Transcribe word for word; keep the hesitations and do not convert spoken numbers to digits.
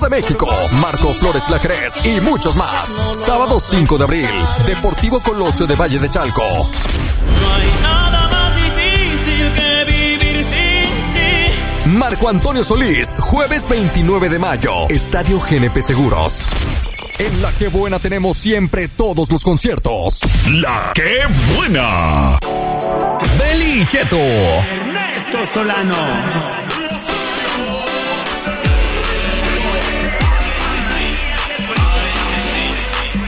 de México, Marco Flores Claret y muchos más. Sábado cinco de abril, Deportivo Colosio de Valle de Chalco. No hay nada más difícil que vivir sin ti. Marco Antonio Solís, jueves veintinueve de mayo, Estadio G N P Seguros. En La Qué Buena tenemos siempre todos los conciertos. La Qué Buena. Beli Ghetto. Ernesto Solano.